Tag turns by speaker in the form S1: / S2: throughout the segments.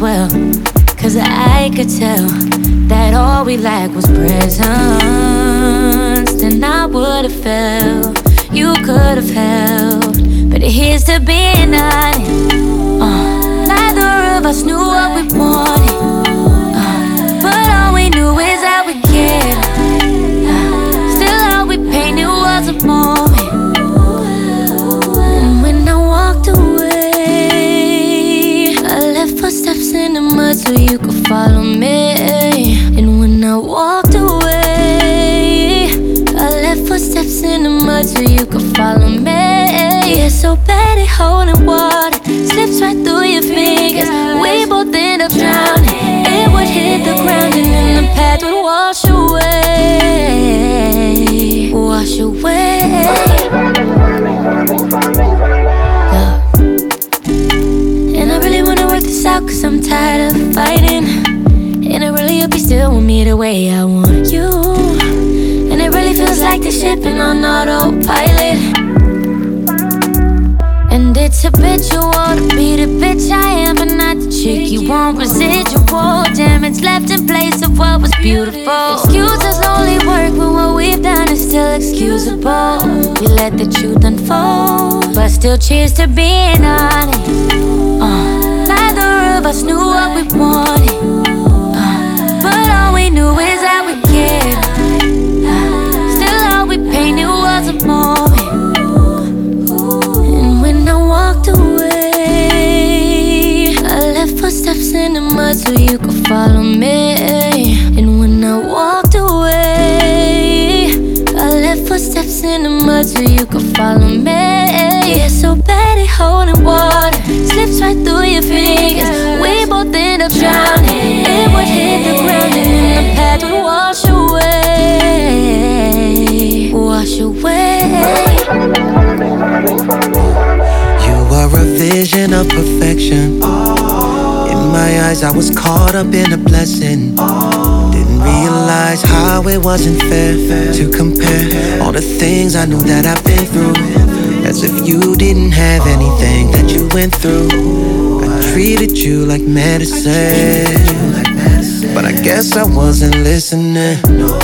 S1: well. Cause I could tell that all we lacked was presence. Then I would've felt, you could've held. But here's to being honest. Neither of us knew what we wanted, but all we knew is that we cared. Still all we painted was a moment. And when I walked away, I left footsteps in the mud so you could follow me. And when I walked away, I left footsteps in the mud so you could follow me. Yeah, so bad at holding water, slips right through your fingers. We both end up drowning. It would hit the ground and then the path would wash away. Wash away. Yeah. And I really wanna work this out cause I'm tired of fighting. And I really hope you still want me the way I want you. And it really feels like the shipping on autopilot. And it's habitual to be the bitch I am, but not the chick you want. Residual damage left in place of what was beautiful. Excuses only work when what we've done is still excusable. We let the truth unfold, but still cheers to being honest. Neither of us knew what we wanted, but all we knew is that we cared. Still all we painted was a moment. Walked away, I left footsteps in the mud so you could follow me. And when I walked away, I left footsteps in the mud so you could follow me. Yeah, so bad at holding water, slips right through your fingers. We both end up drowning. It would hit the ground and then the path would wash away. Wash away.
S2: A vision of perfection. In my eyes I was caught up in a blessing. Didn't realize how it wasn't fair to compare all the things I knew that I've been through, as if you didn't have anything that you went through. I treated you like medicine, but I guess I wasn't listening.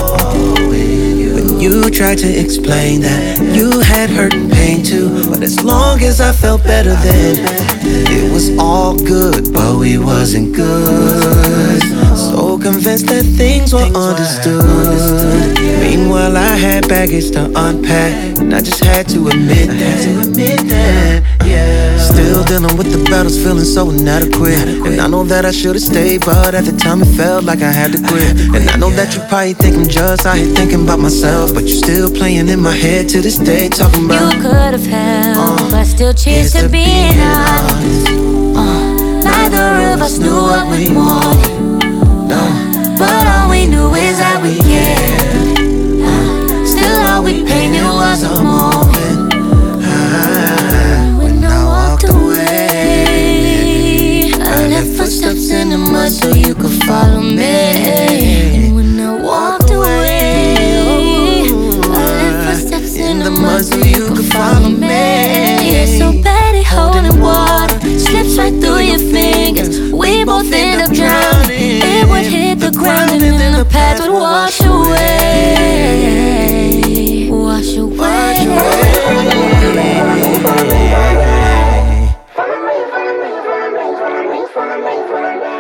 S2: You tried to explain that you had hurt and pain too, but as long as I felt better then, it was all good, but we wasn't good. So convinced that things were understood. Meanwhile I had baggage to unpack, and I just had to admit that, yeah. Still dealing with the battles, feeling so inadequate. And I know that I should've stayed, but at the time it felt like I had to quit. And I know that you probably think I'm just out here thinking about myself, but you're still playing in my head to this day, talking about
S1: you could've held, but still cheers to being honest. Neither of us knew what we wanted, but all we knew is that we cared. Still all we painted was a moment. When I walked away, I left footsteps in the mud so you could follow me. And when I walked away, I left footsteps in the mud so you could follow me. Yeah, so bad at holding water, slips right through your fingers. We both end up drowning. It would hit the ground and then the path would wash away. Wash away. Wash away.